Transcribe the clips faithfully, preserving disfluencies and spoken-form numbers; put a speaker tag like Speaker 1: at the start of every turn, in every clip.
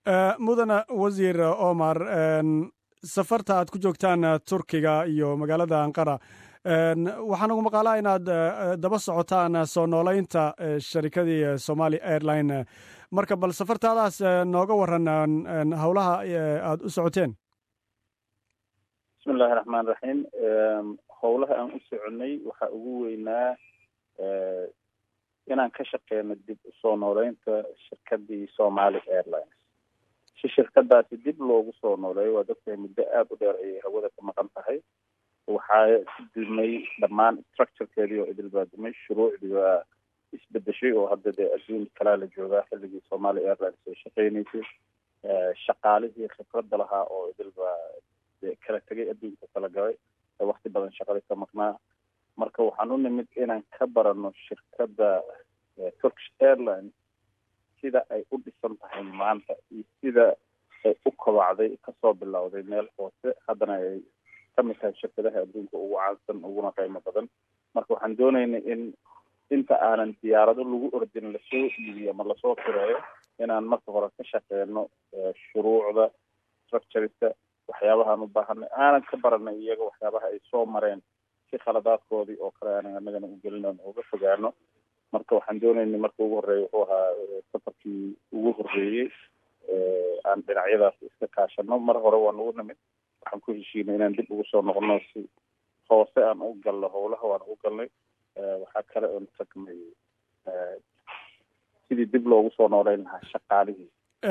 Speaker 1: mudana wasiir Omar, safarta aad ku joogtaan Turkiga iyo magaalada Ankara, waxaan ugu maqaalaa inaad daba socotaan soo noolaynta sharikadii Somali Airline. marka bal safartaadaas nooga waran howlaha aad u socoteen.
Speaker 2: bismillahi raxmaani raxiim. howlaha aan u soconay waxaa ugu weynaa inaan ka shaqeyno dib u soo noolaynta shirkadii Somali Airlines. si shirkadaasi dib loogu soo nooleeyo waa dadka muddo aad u dheer ay hawada ka maqan tahay. waxaa dumay dhammaan structurekeedii oo idilbaadumay, shuruucdii waa isbedeshay oo hadda dee adduun kalaa la joogaa xilligii Somali Airlines ay shaqeynaysay. shaqaalihii khibradda lahaa oo idilbaa kala tegay adduunka kala galay waqti badan shaqadii ka maqnaa. marka waxaan u nimid inaan ka barano shirkadda Turkish Airlines sida ay u dhisan tahay maanta iyo sida ay u kobacday kasoo bilowday meel hoose haddana ay kamid tahay shirkadaha adduunka ugu caansan uguna qiimo badan. marka waxaan doonaynay in inta aanan diyaarado lagu ordin lasoo iibiyo ama lasoo tireeyo inaan marka hore ka shaqeyno shuruucda structurista waxyaabahaan u baahanay aanan ka baranay iyaga waxyaabaha ay soo mareen si khaladaadkoodii oo kale aanan anagana u gelin oon uga fogaano. marka waxaan doonaynay marka ugu horreeya wuxuu ahaa safarkii ugu horreeyey aan dhinacyadaas iska kaashano. mar hore waan ugu nimid waxaan ku heshiinay inaan dib ugu soo noqono si hoose aan u galno howlaha waan ugu galnay. waxaa kale oon tagnay sidii dib loogu soo nooleyn lahaa shaqaalihii.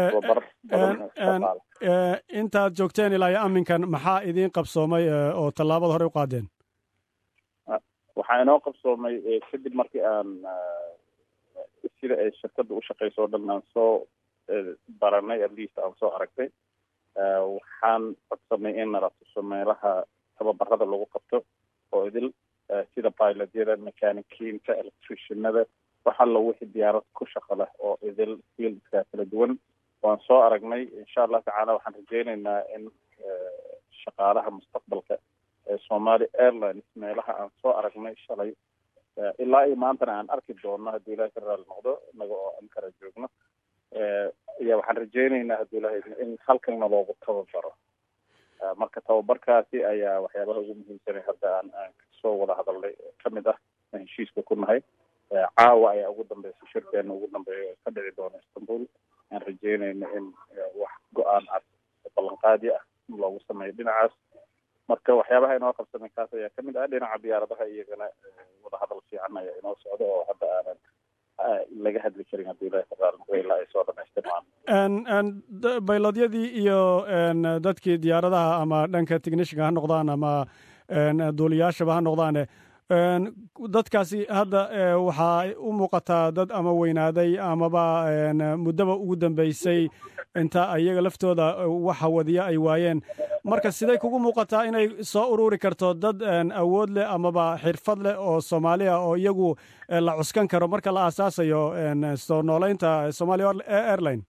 Speaker 1: intaad joogteen ilaa iyo aminkan maxaa idiin qabsoomay oo tallaabada hore u qaadeen?
Speaker 2: waxaa inoo qabsoomay kadib markii aan sida ay shirkadda u shaqeyso o dhan aan soo baranay atleast aan soo aragtay. waxaan codsanay in nala tuso meelaha tababarada lagu qabto oo idil sida pilotyada, mechanikiinta, electricianada, wax alla wixii diyaarad ku shaqo leh oo idil fieldka kala duwan waan soo aragnay. insha allah tacaala waxaan rajeynaynaa in shaqaalaha mustaqbalka ee Somali Airlines meelaha aan soo aragnay shalay ilaa iyo maantana aan arki doono haddii ilaahay ka raali noqdo inaga oo Ankara joogno. ayaa waxaan rajeynaynaa haddii ilaahay in halkanna loogu tababaro. marka tababarkaasi ayaa waxyaabaha ugu muhiimsanay hadda aan aan kasoo wada hadalnay kamid ah aan heshiiska ku nahay. caawa ayaa ugu dambeysay shirkeena ugu dambeeya ka dhici doona Istanbul. aan rajeynayna in wax go-aan cad ballanqaadi ah loogu sameeyo dhinacaas. marka waxyaabaha inoo qabsamay kaas ayaa kamid ah. dhinaca diyaaradaha iyagana wada hadal fiican ayaa inoo socda oo hadda aanan laga hadli karin haddii ilaahay ka raali noqdo ilaa ay soo dhamaystirmaan.
Speaker 1: baylodyadii iyo dadkii diyaaradaha ama dhanka technicianka ha noqdaan ama duuliyaashaba ha noqdaane dadkaasi hadda waxaa u muuqataa dad ama weynaaday amaba muddaba ugu dambeysay inta iyaga laftooda waxa wadiya ay waayeen. marka siday kugu muuqataa inay soo ururi karto dad awood leh amaba xirfad leh oo Soomaaliya oo iyagu la cuskan karo marka la aasaasayo soo noolaynta Somali Airline?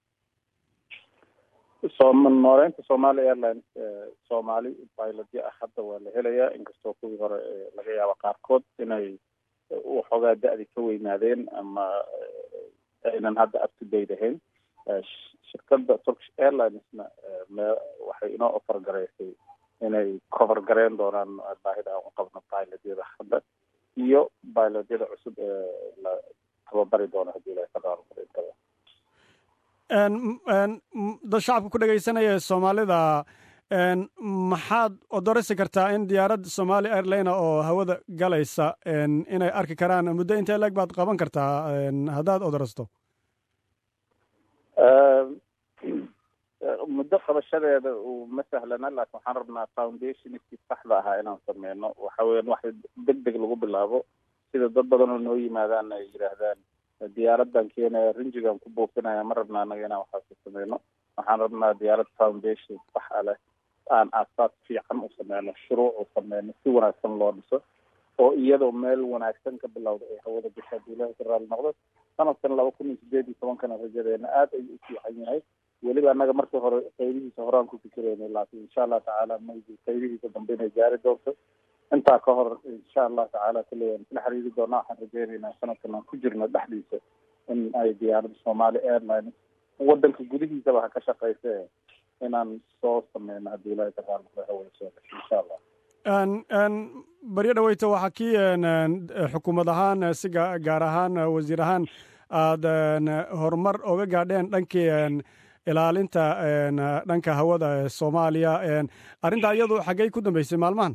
Speaker 2: soo nooleynta Somali Airlines Somali pilotya ah hadda waa la helayaa, inkastoo kuwii hore laga yaabo qaarkood inay waxoogaa da-di ka weynaadeen ama aynan hadda up to date ahayn. shirkadda Turkish Airlinesna waxay inoo offer garaysay inay cover gareyn doonaan baahida aan u qabno pilotyada hadda iyo pilotyada cusub ee la tababari doono haddii ilaahay ka raali noqdo.
Speaker 1: dad shacabka ku dhegaysanaya Soomaalida maxaad odoraysi kartaa in diyaarad Somali Airline oo hawada galaysa inay arki karaan muddo intee leeg baad qaban kartaa haddaad odorasto?
Speaker 2: muddo qabashadeeda ma sahlana, laakiin waxaan rabnaa foundationkii saxda ahaa inaan sameyno. waxa weeyaan wax deg deg lagu bilaabo, sida dad badan oo noo yimaadaan ay yidhaahdaan diyaaradan keenaya rinjigan ku buufinaya ma rabnaa anaga inaan waxaas sameyno. waxaan rabnaa diyaarad foundation sax ah leh, aan aasaas fiican u sameyno, shuruuc u sameyno, si wanaagsan loo dhiso oo iyadoo meel wanaagsan ka bilowda ay hawada gasho haddii ilaahay ka raali noqdo. sanadkan laba kun iyo sideed iyo tobankana rajadeena aad ayuu u fiican yahay. weliba annaga markii hore qaybihiisa horaan ku fikireyna, laakiin insha allah tacaala maybe qaybihiisa dambe inay gaari doonto. intaa ka hor insha allah tacaala kale aan isla xiriiri doonaa. waxaan rajeynaynaa sanadkan aan ku jirno dhexdiisa in ay diyaaradda Somali Airlines waddanka gudihiisaba ha ka shaqayse inaan soo sameyno haddii ilaahay ka raali noqdo hawada soo gasho insha allah.
Speaker 1: baryo dhaweyta waxaa kii xukuumad ahaan si gaar ahaan wasiir ahaan aada horumar oga gaadheen dhankii ilaalinta dhanka hawada ee soomaaliya. arrintaa iyadu xaggey ku dambeysay maalmahan?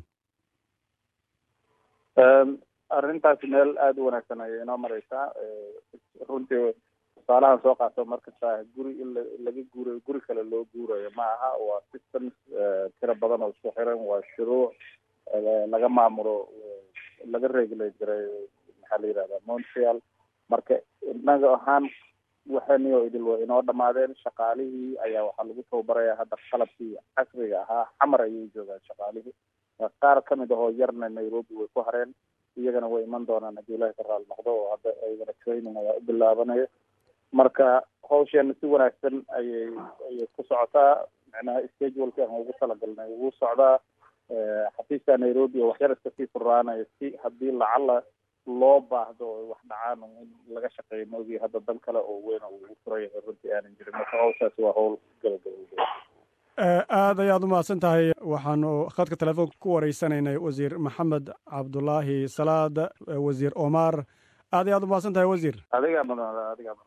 Speaker 2: arrintaasi meel aada u wanaagsan ayay inoo mareysaa. runtii tusaalahan soo qaato markasta guri in laga guurayo guri kale loo guurayo ma aha. waa systems tiro badan oo isku xiran, waa shuruuc laga maamulo, laga regulate garay maxaa la yidhahdaa montreal. marka inaga ahaan waxaniyo idil way inoo dhamaadeen. shaqaalihii ayaa waxaa lagu tababarayaa hadda qalabkii casriga ahaa xamar ayay joogaan shaqaalihii. qaar kamid ahoo yarna nairobi way ku hareen, iyagana way iman doonaan haddii ilaahi ka raali noqdo oo hadda aygana training ayaa u bilaabanaya. marka hawsheena si wanaagsan ayay ayay ku socotaa. macnaha scheduleki aan ugu talagalnay ugu socdaa. xafiiska nairobi oo waxyar iska sii furaanaya si haddii lacala loo baahdo oo wax dhacaan in laga shaqeeyo maogii hadda dan kale oo weyn oo ugu furan yahay runtii aanan jirin. marka hawshaasi waa hawl gabagabowda.
Speaker 1: aad ayaad u mahadsan tahay. waxaanu khadka telefoonka ku wareysanaynay wasiir maxamed cabdulaahi salaad, wasiir Omar. aad ayaad u mahadsan tahay wasiir.
Speaker 2: adigaa mudan adigaa mudan